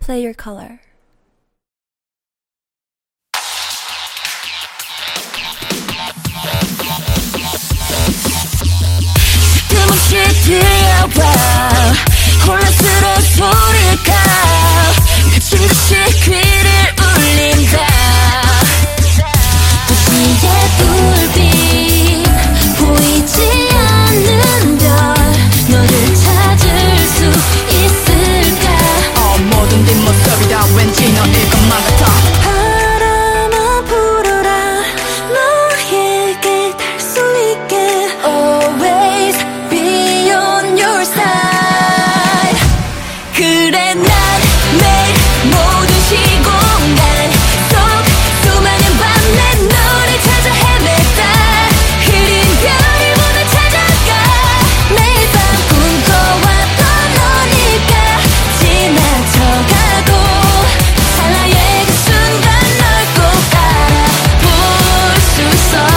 Play your color. 뜸없이 들려와 혼란스러운 소리가 미친 듯이 귀를 울린다. 도시의 불빛 보이지 않는 별 너를 찾을 수 있을까. 모든 뒷모습이 다 왠지 너일 것만 같아. 바람아 불어라 너에게 닿을 수 있게. Always be on your side. 그래 난 매일 모든 시공간 속 수많은 밤 내 너를 찾아 헤맸다. 흐린 별이 오늘 찾아가. 매일 밤 꿈꿔왔던 너니까 지나쳐가고 찰나의 그 순간 널 꼭 알아볼 수 있어.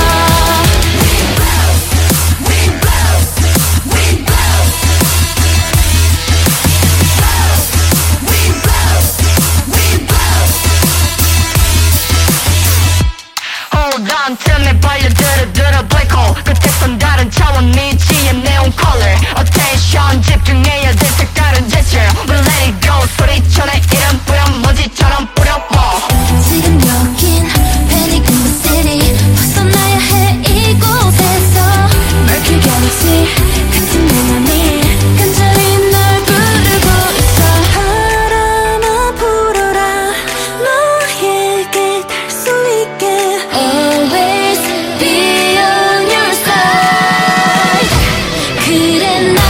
Hold on to me 빨려들어 black hole 끝에선 다른 차원 미지의 neon color attention 집중해야 될 색다른 gesture We let it go 소리쳐내 이름 뿌려 먼지처럼 뿌려봐. 지금 여긴 panic in the city. 벗어나야 해 이곳에서 Mercury Galaxy 같은 내 맘이 간절히 널 부르고 있어. 바람아 불어라 너에게 닿을 수 있게. Always be on your side. 그래 난